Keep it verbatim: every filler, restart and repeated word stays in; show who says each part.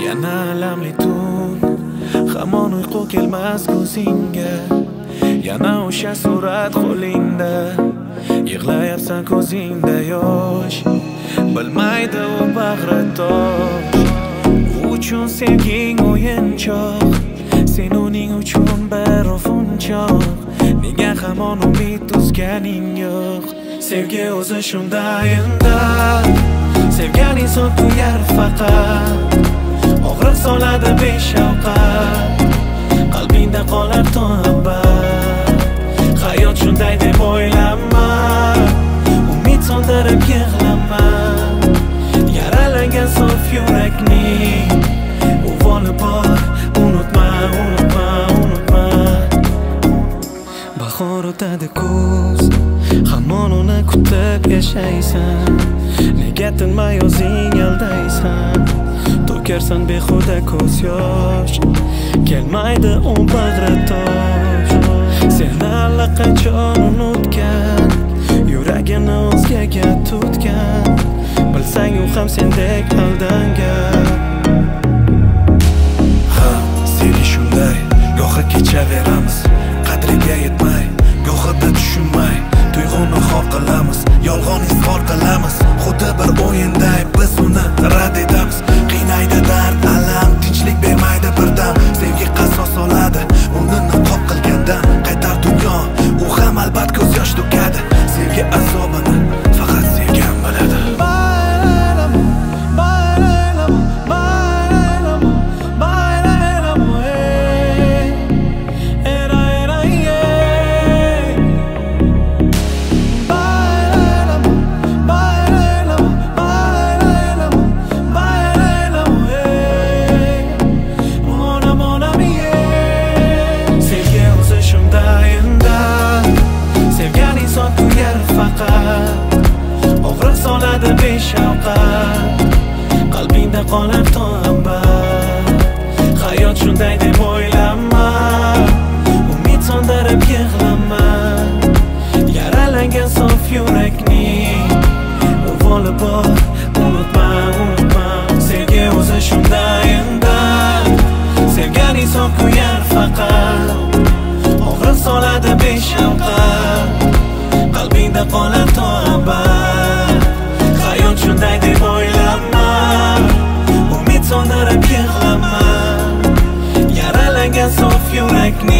Speaker 1: yana alamli tun, hamon uyqu kelmas ko'zingga. Yana o'sha surat qo'lingda, yig'layapsan ko'zingda yosh. Bilmaydi u bag'ritosh, u uchun sevging o'yinchoq, sen uning uchun bir ofunchoq. Nega hamon umid uzganing yo'q? Sevgi o'zi shunday inda, sevgan inson kuyar faqat, og'riq soladi beshafqat, qalbingda qolar to abad. Hayot shunday deb o'ylama, umid so'ndirib yig'lama, yaralangan sof yurakning uvoli bor. Unutma, unutma, unutma. Bahor o'tadi kuz, hamon uni kutib yashaysan. Nega tinmay o'zing aldaysan? To'karsan behuda ko'z yosh, kelmaydi u bag'ritosh. Seni allaqachon unutgan, yuragini o'zgaga tutgan, bilsang u ham sendek aldangan. Ha, sevgi shunday, gohi kechaveramiz, qadriga yetmay, gohida tushunmay, tuyg'uni xor qilamiz, yolg'on izhor qilamiz. Xuddi bir o'yinday biz uni rad etamiz. Qiynaydi dard, alam, tinchlik bermaydi birdam. Sevgi qasos oladi, uni niqob qilgandan. Qaytar dunyo, u ham albat ko'z yosh to'kadi. Sevgi azobini faqat sevgan biladi. Og'riq soladi beshafqat, qalbingda qolar to abad. Hayot shunday deb o'ylama, umid so'ndirib yig'lama, yaralangan sof yurakning uvoli bor. Unutma, unutma. Sevgi o'zi shunday inda, sevgan inson kuyar faqat, og'riq soladi beshafqat, qalbingda qolar to abad. Hayot shunday deb o'ylama, umid so'ndirib yig'lama, yaralangan sof yurakni